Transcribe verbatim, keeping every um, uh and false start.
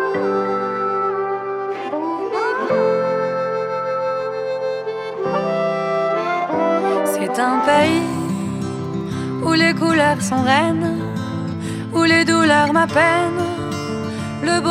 C'est un pays où les couleurs sont reines, où les douleurs m'appeignent, le